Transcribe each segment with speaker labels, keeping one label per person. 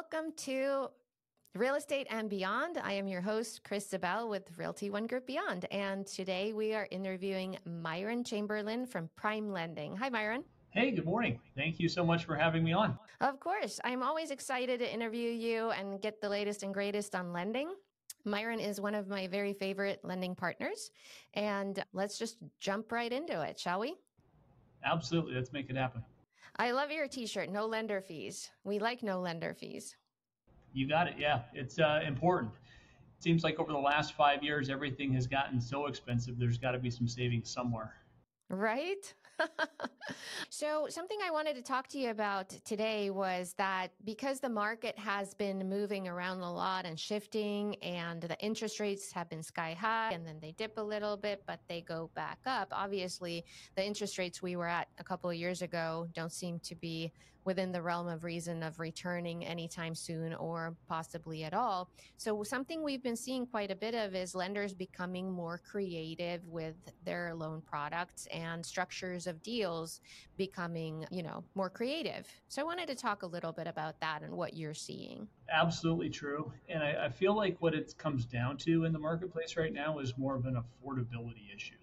Speaker 1: Welcome to Real Estate and Beyond. I am your host, Chris Zabel with Realty One Group Beyond. And today we are interviewing Myron Chamberlain from Prime Lending. Hi, Myron.
Speaker 2: Hey, good morning. Thank you so much for having me on.
Speaker 1: Of course. I'm always excited to interview you and get the latest and greatest on lending. Myron is one of my very favorite lending partners. And let's just jump right into it, shall we?
Speaker 2: Absolutely. Let's make it happen.
Speaker 1: I love your t-shirt, no lender fees. We like no lender fees.
Speaker 2: You got it. Yeah, it's important. It seems like over the last 5 years, everything has gotten so expensive. There's got to be some savings somewhere.
Speaker 1: Right? So something I wanted to talk to you about today was that because the market has been moving around a lot and shifting, and the interest rates have been sky high and then they dip a little bit, but they go back up. Obviously, the interest rates we were at a couple of years ago don't seem to be within the realm of reason of returning anytime soon or possibly at all. So something we've been seeing quite a bit of is lenders becoming more creative with their loan products and structures of deals becoming, more creative. So I wanted to talk a little bit about that and what you're seeing.
Speaker 2: Absolutely true. And I feel like what it comes down to in the marketplace right now is more of an affordability issue.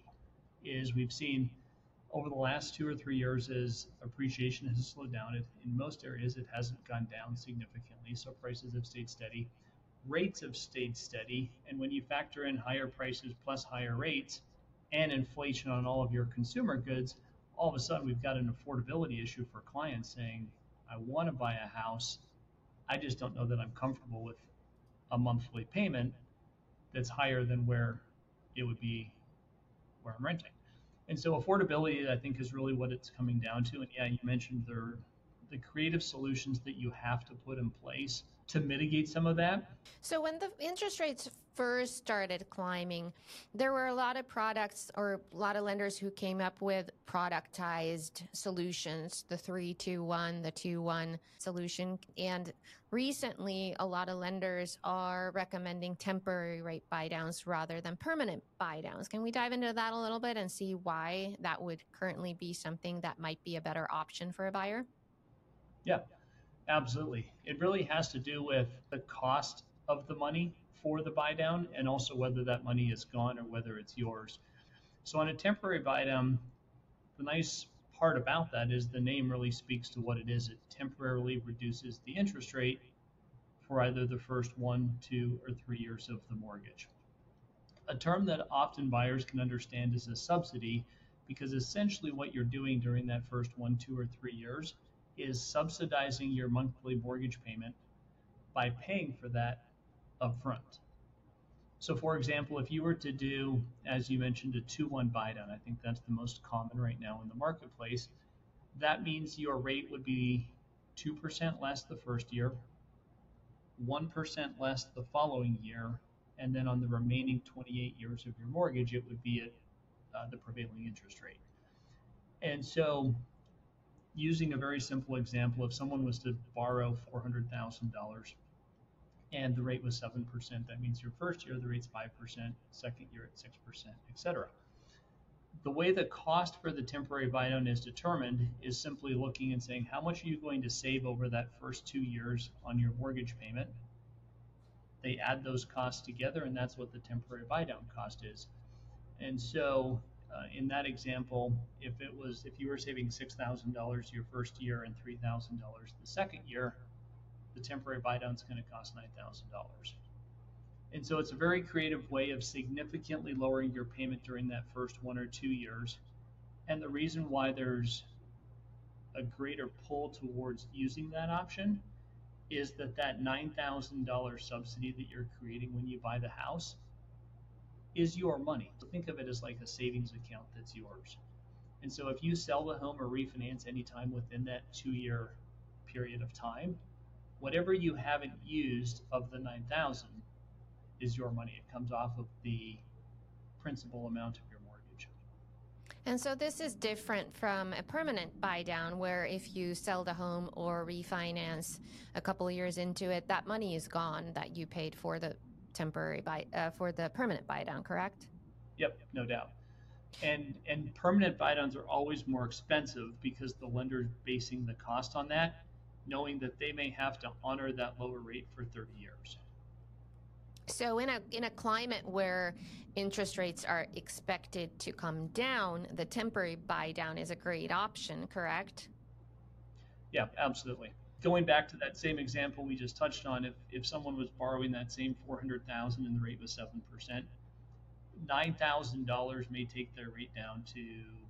Speaker 2: Is we've seen over the last 2 or 3 years as appreciation has slowed down. In most areas, it hasn't gone down significantly. So prices have stayed steady. Rates have stayed steady. And when you factor in higher prices plus higher rates and inflation on all of your consumer goods, all of a sudden we've got an affordability issue for clients saying, I want to buy a house. I just don't know that I'm comfortable with a monthly payment that's higher than where it would be where I'm renting. And so affordability, I think, is really what it's coming down to. And yeah, you mentioned the creative solutions that you have to put in place to mitigate some of that.
Speaker 1: So when the interest rates first started climbing, there were a lot of products or a lot of lenders who came up with productized solutions, the 3-2-1, the 2-1 solution. And recently, a lot of lenders are recommending temporary rate buydowns rather than permanent buydowns. Can we dive into that a little bit and see why that would currently be something that might be a better option for a buyer?
Speaker 2: Yeah, absolutely. It really has to do with the cost of the money for the buy down and also whether that money is gone or whether it's yours. So on a temporary buy down, the nice part about that is the name really speaks to what it is. It temporarily reduces the interest rate for either the first 1, 2, or 3 years of the mortgage. A term that often buyers can understand is a subsidy, because essentially what you're doing during that first 1, 2, or 3 years is subsidizing your monthly mortgage payment by paying for that upfront. So for example, if you were to do, as you mentioned, a 2-1 buy down, I think that's the most common right now in the marketplace. That means your rate would be 2% less the first year, 1% less the following year, and then on the remaining 28 years of your mortgage, it would be at the prevailing interest rate. And so using a very simple example, if someone was to borrow $400,000 and the rate was 7%, that means your first year the rate's 5%, second year at 6%, etc. The way the cost for the temporary buy-down is determined is simply looking and saying, how much are you going to save over that first 2 years on your mortgage payment? They add those costs together, and that's what the temporary buy-down cost is. And so in that example, if you were saving $6,000 your first year and $3,000 the second year, the temporary buy down is going to cost $9,000. And so it's a very creative way of significantly lowering your payment during that first 1 or 2 years. And the reason why there's a greater pull towards using that option is that $9,000 subsidy that you're creating when you buy the house is your money. So think of it as like a savings account that's yours. And so if you sell the home or refinance anytime within that 2-year period of time, whatever you haven't used of the $9,000 is your money. It comes off of the principal amount of your mortgage.
Speaker 1: And so this is different from a permanent buy down, where if you sell the home or refinance a couple of years into it, that money is gone that you paid for the for the permanent buy down, correct?
Speaker 2: Yep, no doubt. And permanent buy downs are always more expensive because the lender's basing the cost on that. knowing that they may have to honor that lower rate for 30 years.
Speaker 1: So in a climate where interest rates are expected to come down, the temporary buy down is a great option, correct?
Speaker 2: Yeah, absolutely. Going back to that same example we just touched on, if someone was borrowing that same 400,000 and the rate was 7%, $9,000 may take their rate down to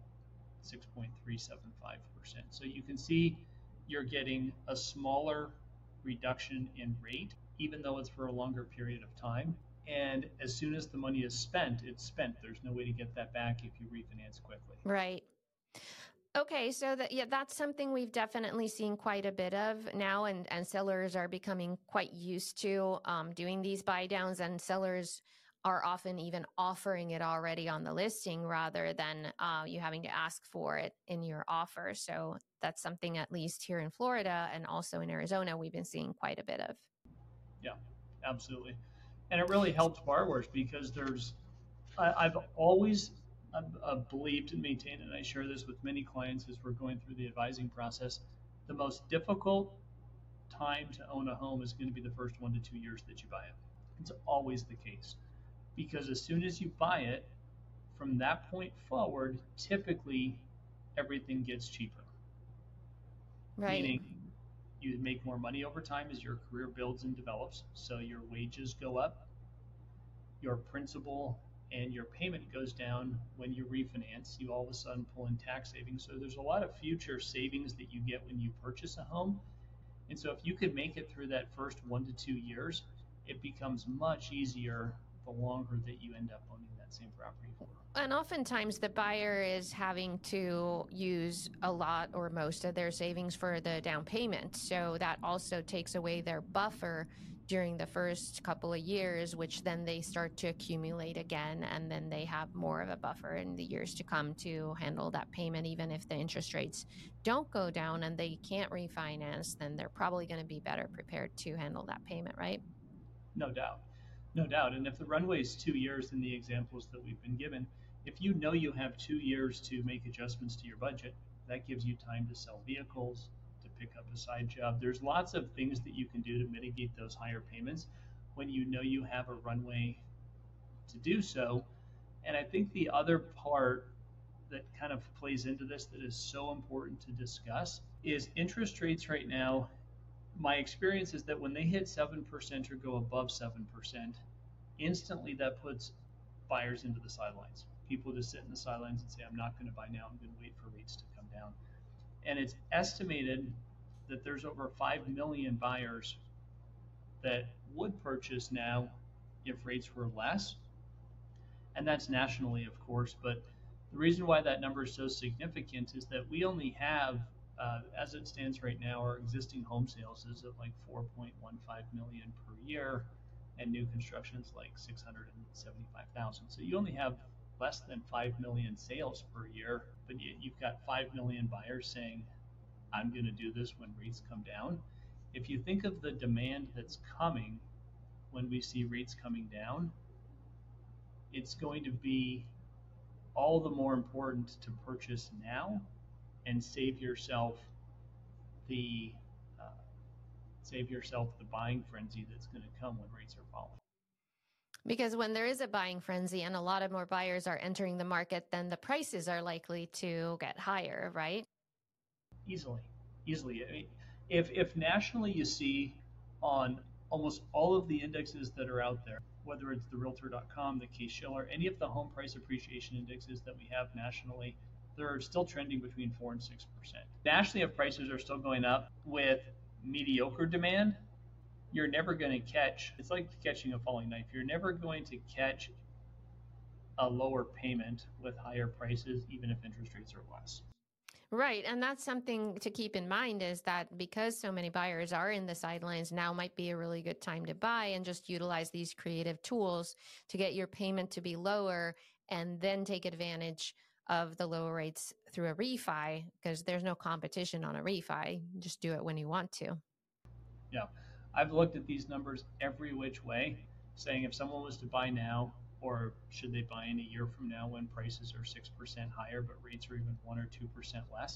Speaker 2: 6.375%. So you can see you're getting a smaller reduction in rate, even though it's for a longer period of time. And as soon as the money is spent, it's spent. There's no way to get that back if you refinance quickly.
Speaker 1: Right. Okay, so that's something we've definitely seen quite a bit of now, and sellers are becoming quite used to doing these buy downs, and sellers are often even offering it already on the listing rather than you having to ask for it in your offer. So that's something, at least here in Florida and also in Arizona, we've been seeing quite a bit of.
Speaker 2: Yeah, absolutely. And it really helps borrowers because I've always believed and maintained, and I share this with many clients as we're going through the advising process, the most difficult time to own a home is going to be the first 1 to 2 years that you buy it. It's always the case because as soon as you buy it, from that point forward, typically everything gets cheaper.
Speaker 1: Right.
Speaker 2: Meaning you make more money over time as your career builds and develops. So your wages go up, your principal and your payment goes down when you refinance. You all of a sudden pull in tax savings. So there's a lot of future savings that you get when you purchase a home. And so if you could make it through that first 1 to 2 years, it becomes much easier the longer that you end up owning that same property for.
Speaker 1: And oftentimes the buyer is having to use a lot or most of their savings for the down payment. So that also takes away their buffer during the first couple of years, which then they start to accumulate again. And then they have more of a buffer in the years to come to handle that payment. Even if the interest rates don't go down and they can't refinance, then they're probably going to be better prepared to handle that payment, right?
Speaker 2: No doubt. No doubt. And if the runway is 2 years in the examples that we've been given, if you know you have 2 years to make adjustments to your budget, that gives you time to sell vehicles, to pick up a side job. There's lots of things that you can do to mitigate those higher payments when you know you have a runway to do so. And I think the other part that kind of plays into this that is so important to discuss is interest rates right now. My experience is that when they hit 7% or go above 7%, instantly that puts buyers into the sidelines. People just sit in the sidelines and say, I'm not going to buy now, I'm going to wait for rates to come down. And it's estimated that there's over 5 million buyers that would purchase now if rates were less. And that's nationally, of course. But the reason why that number is so significant is that we only have, as it stands right now, our existing home sales is at like 4.15 million per year, and new construction is like 675,000. So you only have less than 5 million sales per year, but you've got 5 million buyers saying, I'm going to do this when rates come down. If you think of the demand that's coming when we see rates coming down, it's going to be all the more important to purchase now and save yourself the buying frenzy that's going to come when rates are falling.
Speaker 1: Because when there is a buying frenzy and a lot of more buyers are entering the market, then the prices are likely to get higher, right?
Speaker 2: Easily. I mean, if nationally you see on almost all of the indexes that are out there, whether it's the Realtor.com, the Case-Shiller, any of the home price appreciation indexes that we have nationally, they're still trending between 4 and 6%. Nationally, if prices are still going up with mediocre demand, you're never going to catch, it's like catching a falling knife. You're never going to catch a lower payment with higher prices, even if interest rates are less.
Speaker 1: Right. And that's something to keep in mind, is that because so many buyers are in the sidelines, now might be a really good time to buy and just utilize these creative tools to get your payment to be lower and then take advantage of the lower rates through a refi, because there's no competition on a refi. Just do it when you want to.
Speaker 2: Yeah. I've looked at these numbers every which way, saying if someone was to buy now, or should they buy in a year from now when prices are 6% higher, but rates are even 1 or 2% less?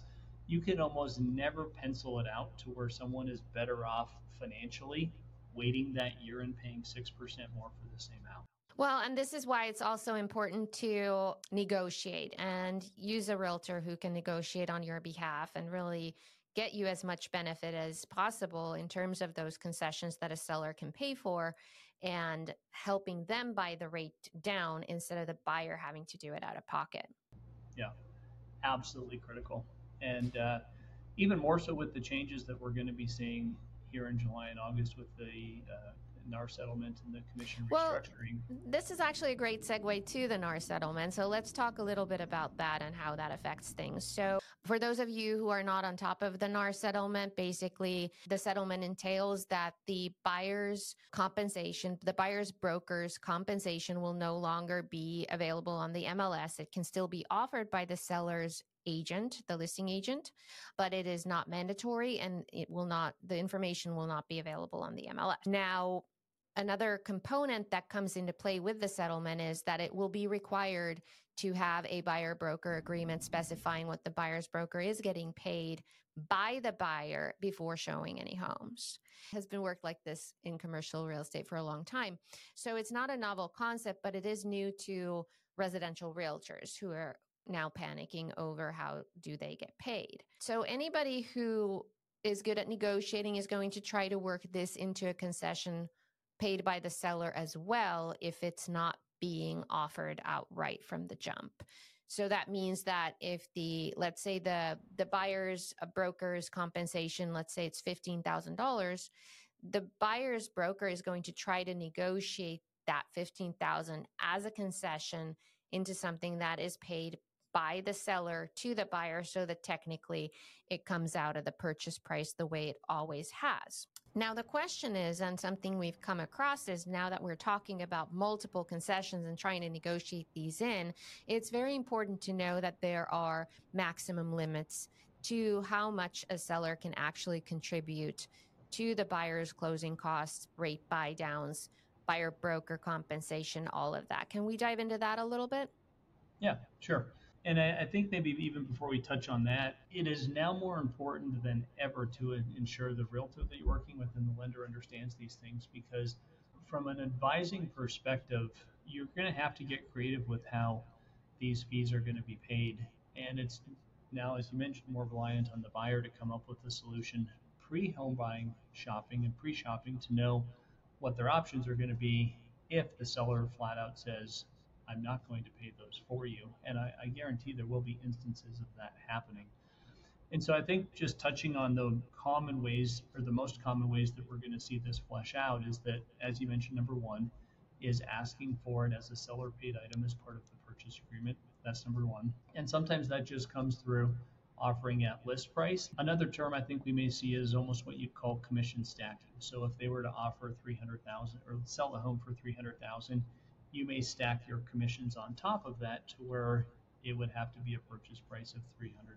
Speaker 2: you can almost never pencil it out to where someone is better off financially waiting that year and paying 6% more for the same house.
Speaker 1: Well, and this is why it's also important to negotiate and use a realtor who can negotiate on your behalf and really get you as much benefit as possible in terms of those concessions that a seller can pay for and helping them buy the rate down instead of the buyer having to do it out of pocket.
Speaker 2: Yeah, absolutely critical. And even more so with the changes that we're going to be seeing here in July and August with the NAR settlement and the commission restructuring.
Speaker 1: Well, this is actually a great segue to the NAR settlement. So let's talk a little bit about that and how that affects things. So for those of you who are not on top of the NAR settlement, basically the settlement entails that the buyer's compensation, the buyer's broker's compensation will no longer be available on the MLS. It can still be offered by the seller's agent, the listing agent, but it is not mandatory and the information will not be available on the MLS. Now, another component that comes into play with the settlement is that it will be required to have a buyer broker agreement specifying what the buyer's broker is getting paid by the buyer before showing any homes. It has been worked like this in commercial real estate for a long time. So it's not a novel concept, but it is new to residential realtors who are now panicking over how do they get paid. So anybody who is good at negotiating is going to try to work this into a concession paid by the seller as well if it's not being offered outright from the jump. So that means that if let's say the buyer's broker's compensation, let's say it's $15,000, the buyer's broker is going to try to negotiate that $15,000 as a concession into something that is paid by the seller to the buyer so that technically it comes out of the purchase price the way it always has. Now, the question is, and something we've come across is now that we're talking about multiple concessions and trying to negotiate these in, it's very important to know that there are maximum limits to how much a seller can actually contribute to the buyer's closing costs, rate buy downs, buyer broker compensation, all of that. Can we dive into that a little bit?
Speaker 2: Yeah, sure. And I think maybe even before we touch on that, it is now more important than ever to ensure the realtor that you're working with and the lender understands these things, because from an advising perspective, you're going to have to get creative with how these fees are going to be paid. And it's now, as you mentioned, more reliant on the buyer to come up with a solution pre-home buying shopping and pre-shopping to know what their options are going to be if the seller flat out says, I'm not going to pay those for you. And I guarantee there will be instances of that happening. And so I think just touching on the common ways or the most common ways that we're going to see this flesh out is that, as you mentioned, number one is asking for it as a seller paid item as part of the purchase agreement. That's number one. And sometimes that just comes through offering at list price. Another term I think we may see is almost what you'd call commission stacking. So if they were to offer 300,000 or sell the home for 300,000, you may stack your commissions on top of that to where it would have to be a purchase price of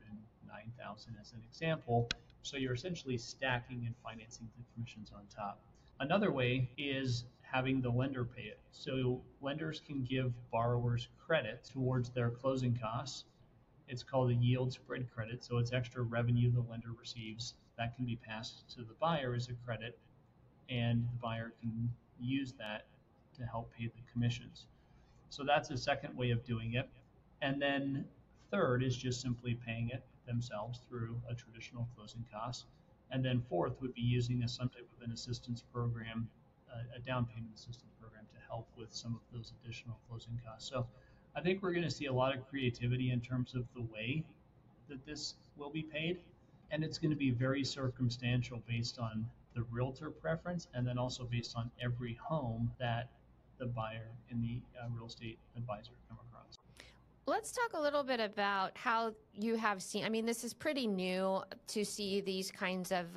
Speaker 2: 309,000 as an example. So you're essentially stacking and financing the commissions on top. Another way is having the lender pay it. So lenders can give borrowers credit towards their closing costs. It's called a yield spread credit. So it's extra revenue the lender receives that can be passed to the buyer as a credit, and the buyer can use that to help pay the commissions. So that's a second way of doing it. And then third is just simply paying it themselves through a traditional closing cost. And then fourth would be using some type of an assistance program, a down payment assistance program to help with some of those additional closing costs. So I think we're going to see a lot of creativity in terms of the way that this will be paid. And it's going to be very circumstantial based on the realtor preference and then also based on every home that the buyer and the real estate advisor come across.
Speaker 1: Let's talk a little bit about how you have seen, I mean, this is pretty new to see these kinds of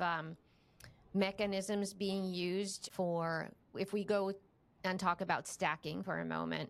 Speaker 1: mechanisms being used for, if we go and talk about stacking for a moment.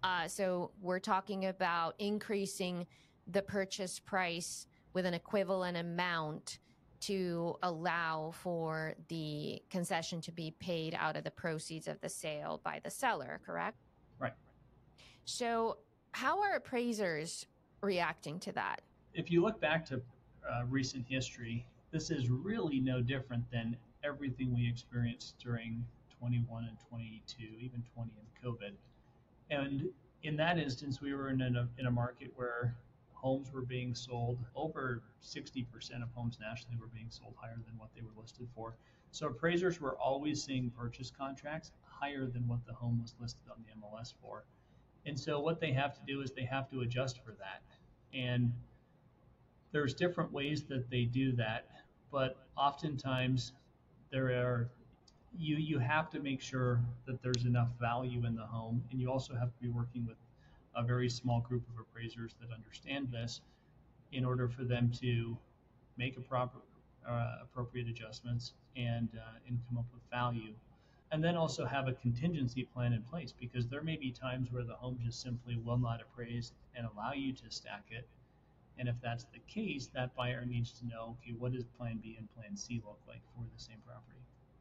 Speaker 1: So we're talking about increasing the purchase price with an equivalent amount to allow for the concession to be paid out of the proceeds of the sale by the seller, correct?
Speaker 2: Right.
Speaker 1: So how are appraisers reacting to that?
Speaker 2: If you look back to recent history, this is really no different than everything we experienced during 21 and 22, even 20 and COVID. And in that instance, we were in a market where homes were being sold, over 60% of homes nationally were being sold higher than what they were listed for. So appraisers were always seeing purchase contracts higher than what the home was listed on the MLS for. And so what they have to do is they have to adjust for that. And there's different ways that they do that, but oftentimes there are you have to make sure that there's enough value in the home, and you also have to be working with a very small group of appraisers that understand this in order for them to make appropriate adjustments and come up with value, and then also have a contingency plan in place, because there may be times where the home just simply will not appraise and allow you to stack it. And if that's the case, that buyer needs to know, okay, what does plan B and plan C look like for the same property?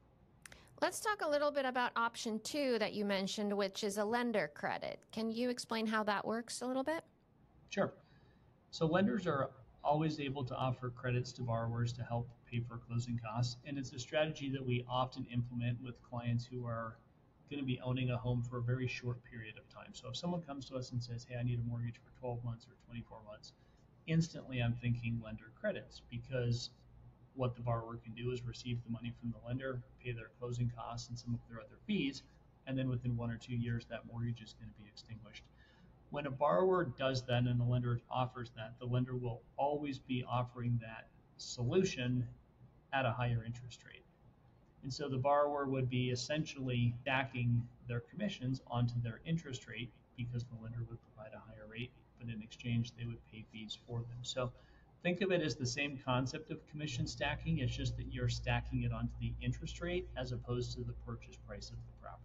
Speaker 1: Let's talk a little bit about option 2 that you mentioned, which is a lender credit. Can you explain how that works a little bit?
Speaker 2: Sure. So lenders are always able to offer credits to borrowers to help pay for closing costs. And it's a strategy that we often implement with clients who are going to be owning a home for a very short period of time. So if someone comes to us and says, hey, I need a mortgage for 12 months or 24 months, instantly I'm thinking lender credits, because what the borrower can do is receive the money from the lender, pay their closing costs and some of their other fees, and then within 1 or 2 years, that mortgage is going to be extinguished. When a borrower does that and the lender offers that, the lender will always be offering that solution at a higher interest rate. And so the borrower would be essentially stacking their commissions onto their interest rate, because the lender would provide a higher rate, but in exchange, they would pay fees for them. So think of it as the same concept of commission stacking. It's just that you're stacking it onto the interest rate as opposed to the purchase price of the property.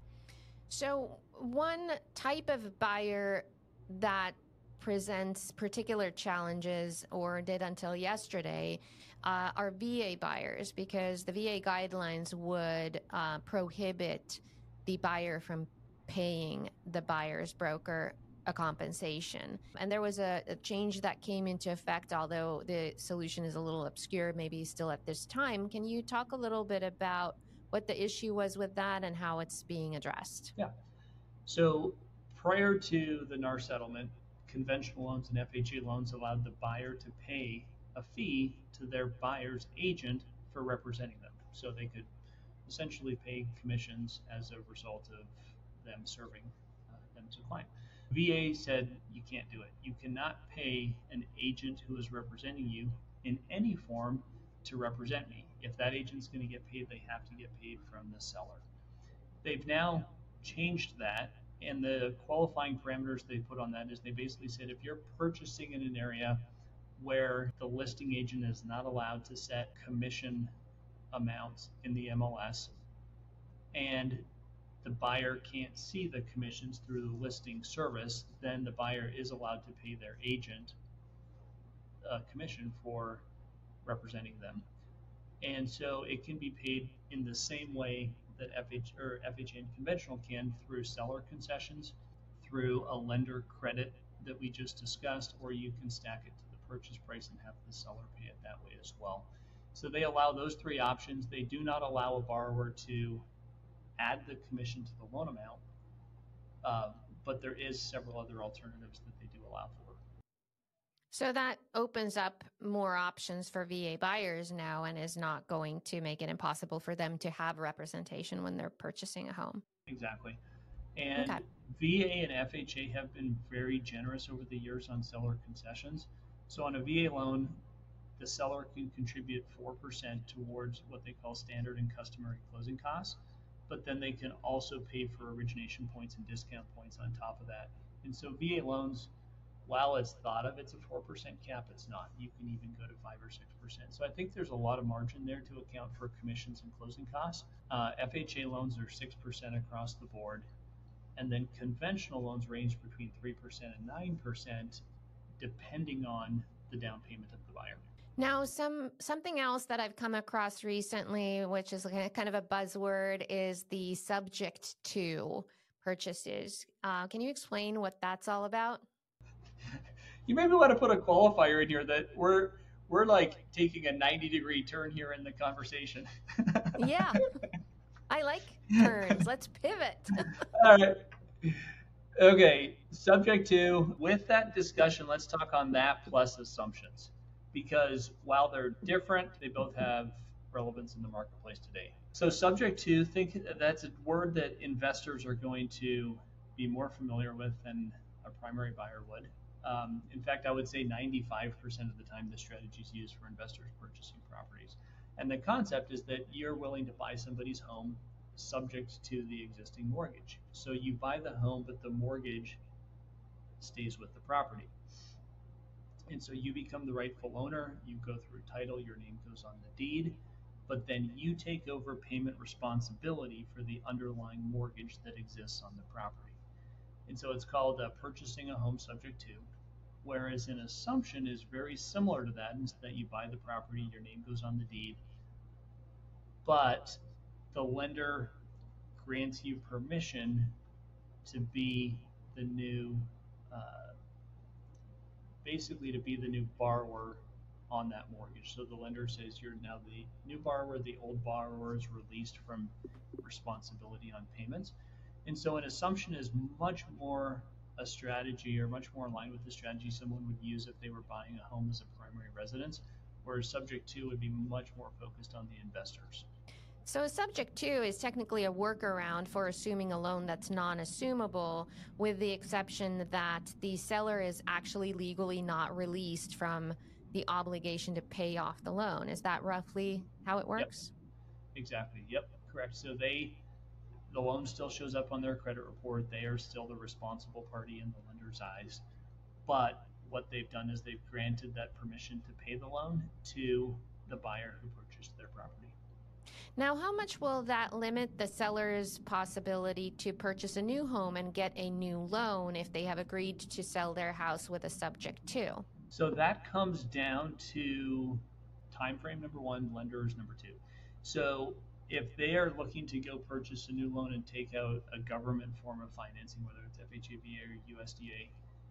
Speaker 1: So one type of buyer that presents particular challenges, or did until yesterday, are VA buyers, because the VA guidelines would prohibit the buyer from paying the buyer's broker a compensation. And there was a change that came into effect, although the solution is a little obscure, maybe still at this time. Can you talk a little bit about what the issue was with that and how it's being addressed?
Speaker 2: Yeah. So prior to the NAR settlement, conventional loans and FHA loans allowed the buyer to pay a fee to their buyer's agent for representing them. So they could essentially pay commissions as a result of them serving them as a client. VA said you can't do it. You cannot pay an agent who is representing you in any form to represent me. If that agent's going to get paid, they have to get paid from the seller. They've now changed that, and the qualifying parameters they put on that is they basically said if you're purchasing in an area where the listing agent is not allowed to set commission amounts in the MLS, and the buyer can't see the commissions through the listing service, then the buyer is allowed to pay their agent a commission for representing them. And so it can be paid in the same way that FHA and conventional can, through seller concessions, through a lender credit that we just discussed, or you can stack it to the purchase price and have the seller pay it that way as well. So they allow those three options. They do not allow a borrower to add the commission to the loan amount, but there is several other alternatives that they do allow for.
Speaker 1: So that opens up more options for VA buyers now, and is not going to make it impossible for them to have representation when they're purchasing a home.
Speaker 2: Exactly. And
Speaker 1: Okay.
Speaker 2: VA and FHA have been very generous over the years on seller concessions. So on a VA loan, the seller can contribute 4% towards what they call standard and customary closing costs, but then they can also pay for origination points and discount points on top of that. And so VA loans, while it's thought of, it's a 4% cap, it's not. You can even go to 5 or 6%. So I think there's a lot of margin there to account for commissions and closing costs. FHA loans are 6% across the board. And then conventional loans range between 3% and 9%, depending on the down payment of the buyer.
Speaker 1: Now, something else that I've come across recently, which is kind of a buzzword, is the subject to purchases. Can you explain what that's all about?
Speaker 2: You maybe want to put a qualifier in here that we're we're like taking a 90-degree turn here in the conversation.
Speaker 1: Yeah, I like turns. Let's pivot.
Speaker 2: All right. Okay. Subject to, with that discussion, let's talk on that plus assumptions. Because while they're different, they both have relevance in the marketplace today. So, subject to, think that's a word that investors are going to be more familiar with than a primary buyer would. In fact, I would say 95% of the time the strategy is used for investors purchasing properties. And the concept is that you're willing to buy somebody's home subject to the existing mortgage. So you buy the home, but the mortgage stays with the property. And so you become the rightful owner, you go through title, your name goes on the deed, but then you take over payment responsibility for the underlying mortgage that exists on the property. And so it's called purchasing a home subject to, whereas an assumption is very similar to that, in that you buy the property, your name goes on the deed, but the lender grants you permission to be the new, basically to be the new borrower on that mortgage. So the lender says you're now the new borrower, the old borrower is released from responsibility on payments. And so an assumption is much more a strategy, or much more aligned with the strategy someone would use if they were buying a home as a primary residence, whereas subject to would be much more focused on the investors.
Speaker 1: So a subject to is technically a workaround for assuming a loan that's non-assumable, with the exception that the seller is actually legally not released from the obligation to pay off the loan. Is that roughly how it works?
Speaker 2: Yep, exactly. Yep, correct. So the loan still shows up on their credit report. They are still the responsible party in the lender's eyes. But what they've done is they've granted that permission to pay the loan to the buyer who purchased their property.
Speaker 1: Now, how much will that limit the seller's possibility to purchase a new home and get a new loan if they have agreed to sell their house with a subject to?
Speaker 2: So that comes down to time frame number one, lenders number two. So if they are looking to go purchase a new loan and take out a government form of financing, whether it's FHA, or USDA,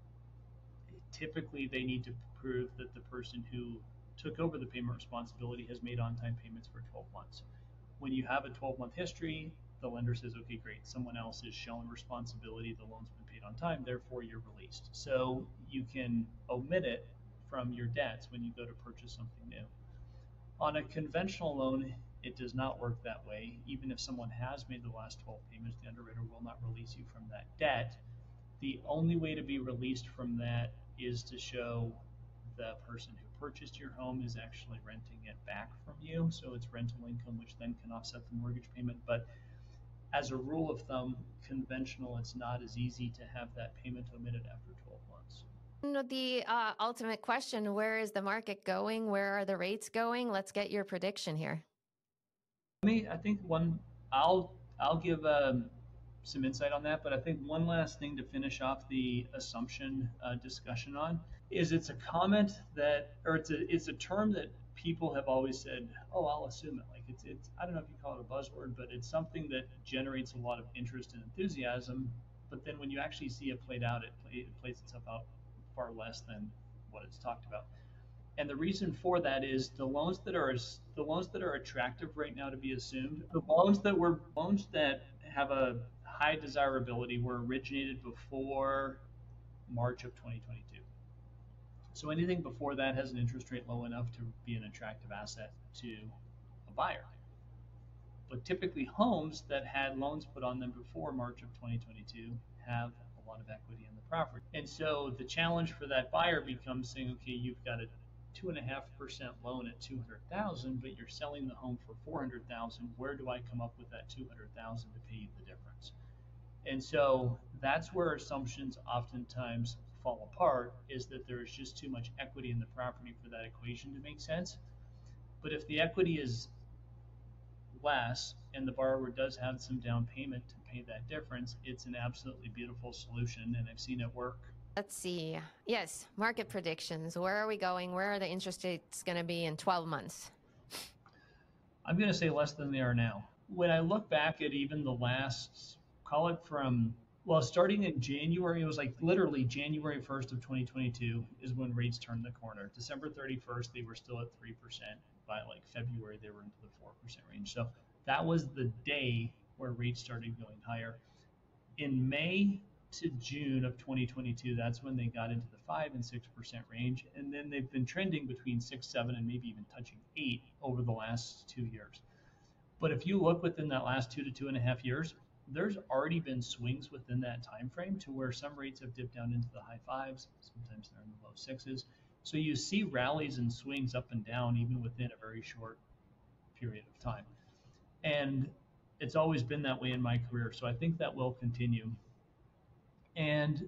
Speaker 2: typically they need to prove that the person who took over the payment responsibility has made on-time payments for 12 months. When you have a 12-month history, the lender says, okay, great, someone else has shown responsibility, the loan's been paid on time, therefore you're released. So you can omit it from your debts when you go to purchase something new. On a conventional loan, it does not work that way. Even if someone has made the last 12 payments, the underwriter will not release you from that debt. The only way to be released from that is to show the person who purchased your home is actually renting it back from you. So it's rental income, which then can offset the mortgage payment. But as a rule of thumb, conventional, it's not as easy to have that payment omitted after 12 months.
Speaker 1: The ultimate question, where is the market going? Where are the rates going? Let's get your prediction here.
Speaker 2: I think I'll give some insight on that, but I think one last thing to finish off the assumption discussion on is it's a comment that, or it's a term that people have always said, oh, I'll assume it. Like it's I don't know if you call it a buzzword, but it's something that generates a lot of interest and enthusiasm. But then when you actually see it played out, it plays itself out far less than what it's talked about. And the reason for that is the loans that are attractive right now to be assumed, the loans that have a high desirability were originated before March of 2022. So anything before that has an interest rate low enough to be an attractive asset to a buyer. But typically homes that had loans put on them before March of 2022 have a lot of equity in the property. And so the challenge for that buyer becomes saying, okay, you've got a 2.5% loan at $200,000, but you're selling the home for $400,000. Where do I come up with that $200,000 to pay you the difference? And so that's where assumptions oftentimes fall apart, is that there is just too much equity in the property for that equation to make sense. But if the equity is less and the borrower does have some down payment to pay that difference, it's an absolutely beautiful solution, and I've seen it work.
Speaker 1: Let's see. Yes, market predictions. Where are we going? Where are the interest rates going to be in 12 months?
Speaker 2: I'm going to say less than they are now. When I look back at even the last, call it from Well, starting in January, it was like literally January 1st of 2022 is when rates turned the corner. December 31st, they were still at 3%. By like February, they were into the 4% range. So that was the day where rates started going higher. In May to June of 2022, that's when they got into the 5 and 6% range. And then they've been trending between 6, 7, and maybe even touching 8 over the last 2 years. But if you look within that last 2 to 2.5 years, there's already been swings within that time frame to where some rates have dipped down into the high fives, sometimes they're in the low sixes. So you see rallies and swings up and down even within a very short period of time. And it's always been that way in my career. So I think that will continue. And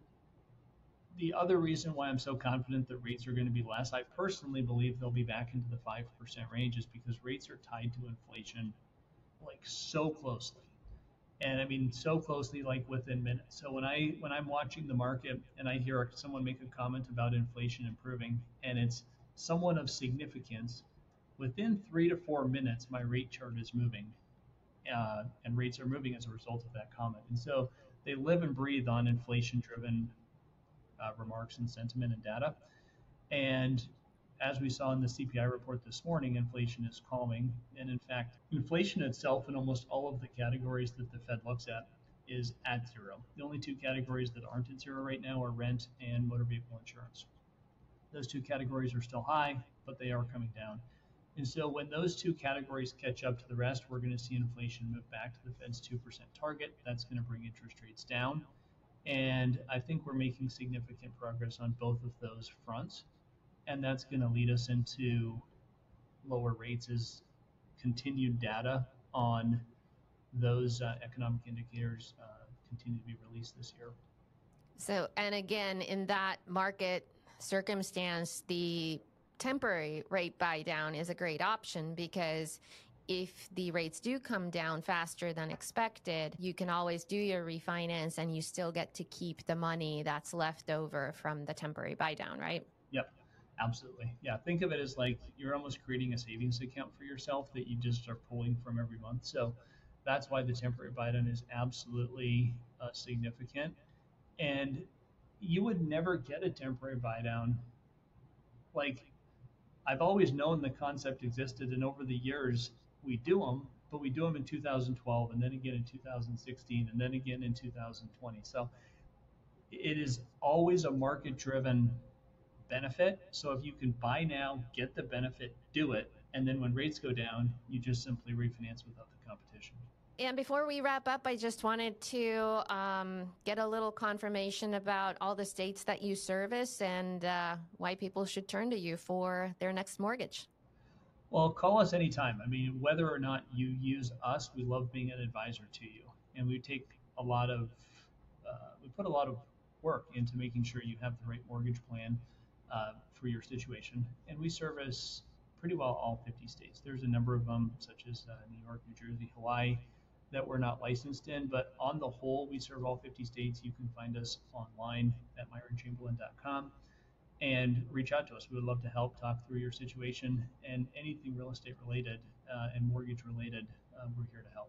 Speaker 2: the other reason why I'm so confident that rates are going to be less, I personally believe they'll be back into the 5% range, is because rates are tied to inflation like so closely. And I mean so closely, like within minutes. So when I'm watching the market and I hear someone make a comment about inflation improving and it's someone of significance, within 3 to 4 minutes my rate chart is moving, and rates are moving as a result of that comment. And so they live and breathe on inflation driven remarks and sentiment and data. And as we saw in the CPI report this morning, inflation is calming. And in fact, inflation itself in almost all of the categories that the Fed looks at is at zero. The only two categories that aren't at zero right now are rent and motor vehicle insurance. Those two categories are still high, but they are coming down. And so when those two categories catch up to the rest, we're going to see inflation move back to the Fed's 2% target. That's going to bring interest rates down. And I think we're making significant progress on both of those fronts. And that's going to lead us into lower rates as continued data on those economic indicators continue to be released this year.
Speaker 1: So, and again, in that market circumstance, the temporary rate buy down is a great option, because if the rates do come down faster than expected, you can always do your refinance and you still get to keep the money that's left over from the temporary buy down, right?
Speaker 2: Yep, absolutely. Yeah, think of it as like you're almost creating a savings account for yourself that you just are pulling from every month. So that's why the temporary buy down is absolutely significant. And you would never get a temporary buy down. Like, I've always known the concept existed, and over the years we do them, but we do them in 2012, and then again in 2016, and then again in 2020. So it is always a market-driven benefit. So if you can buy now, get the benefit, do it, and then when rates go down, you just simply refinance without the competition.
Speaker 1: And before we wrap up, I just wanted to get a little confirmation about all the states that you service and why people should turn to you for their next mortgage.
Speaker 2: Well, call us anytime. I mean, whether or not you use us, we love being an advisor to you, and we take a lot of we put a lot of work into making sure you have the right mortgage plan for your situation. And we service pretty well all 50 states. There's a number of them, such as New York, New Jersey, Hawaii, that we're not licensed in. But on the whole, we serve all 50 states. You can find us online at myronchamberlain.com and reach out to us. We would love to help talk through your situation, and anything real estate related and mortgage related, we're here to help.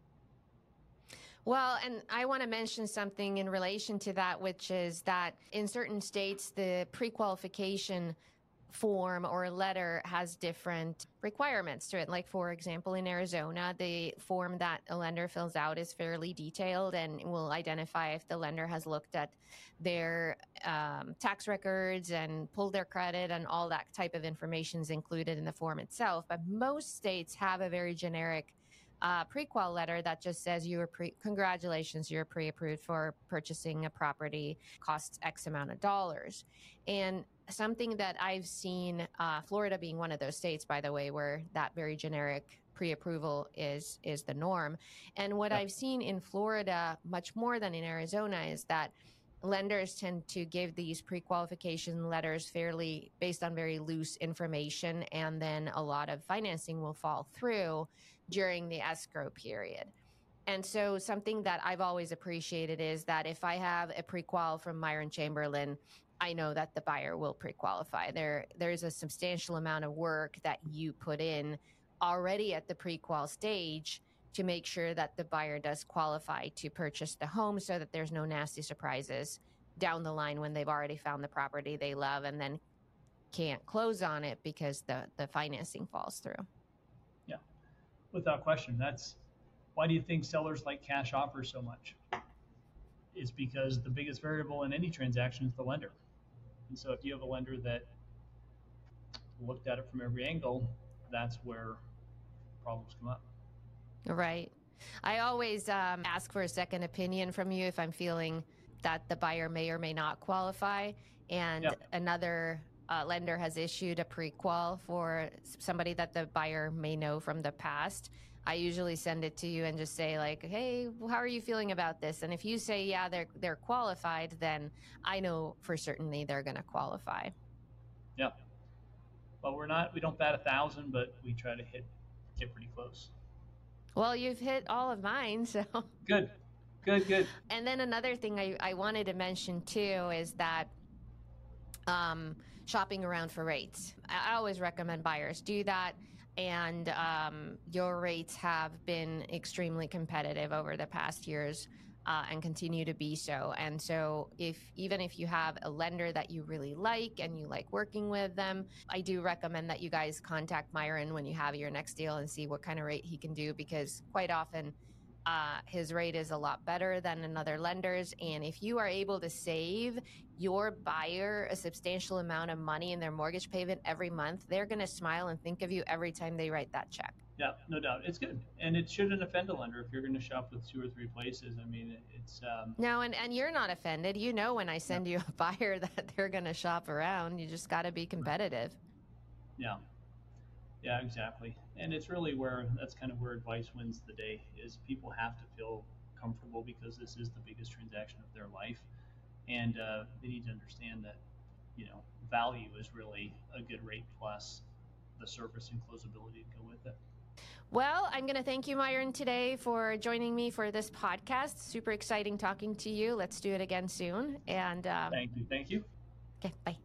Speaker 1: Well, and I want to mention something in relation to that, which is that in certain states, the pre-qualification form or letter has different requirements to it. Like, for example, in Arizona, the form that a lender fills out is fairly detailed and will identify if the lender has looked at their tax records and pulled their credit, and all that type of information is included in the form itself. But most states have a very generic pre-qual letter that just says congratulations, you're pre-approved for purchasing a property, costs X amount of dollars. And something that I've seen, Florida being one of those states, by the way, where that very generic pre-approval is the norm. And what I've seen in Florida, much more than in Arizona, is that lenders tend to give these pre-qualification letters fairly based on very loose information, and then a lot of financing will fall through during the escrow period. And so something that I've always appreciated is that if I have a pre-qual from Myron Chamberlain, I know that the buyer will pre-qualify. There's a substantial amount of work that you put in already at the pre-qual stage to make sure that the buyer does qualify to purchase the home so that there's no nasty surprises down the line when they've already found the property they love and then can't close on it because the financing falls through.
Speaker 2: Yeah, without question. That's why do you think sellers like cash offers so much? It's because the biggest variable in any transaction is the lender. And so if you have a lender that looked at it from every angle, that's where problems come up.
Speaker 1: Right. I always ask for a second opinion from you if I'm feeling that the buyer may or may not qualify. And another lender has issued a pre-qual for somebody that the buyer may know from the past. I usually send it to you and just say like, hey, how are you feeling about this? And if you say, yeah, they're qualified, then I know for certainty they're going to qualify.
Speaker 2: Yeah. Well, we don't bat 1,000, but we try to get pretty close.
Speaker 1: Well, you've hit all of mine, so.
Speaker 2: Good.
Speaker 1: And then another thing I wanted to mention too is that shopping around for rates. I always recommend buyers do that. And your rates have been extremely competitive over the past years and continue to be so. And so even if you have a lender that you really like and you like working with them, I do recommend that you guys contact Myron when you have your next deal and see what kind of rate he can do, because quite often his rate is a lot better than another lender's. And if you are able to save your buyer a substantial amount of money in their mortgage payment every month, they're going to smile and think of you every time they write that check.
Speaker 2: Yeah, no doubt. It's good. And it shouldn't offend a lender if you're going to shop with 2 or 3 places. I mean, it's...
Speaker 1: No, and you're not offended. You know when I send you a buyer that they're going to shop around. You just got to be competitive.
Speaker 2: Yeah. Yeah, exactly. And it's really that's kind of where advice wins the day, is people have to feel comfortable because this is the biggest transaction of their life. And they need to understand that, value is really a good rate plus the service and closability to go with it.
Speaker 1: Well, I'm going to thank you, Myron, today for joining me for this podcast. Super exciting talking to you. Let's do it again soon. And
Speaker 2: Thank you.
Speaker 1: Okay, bye.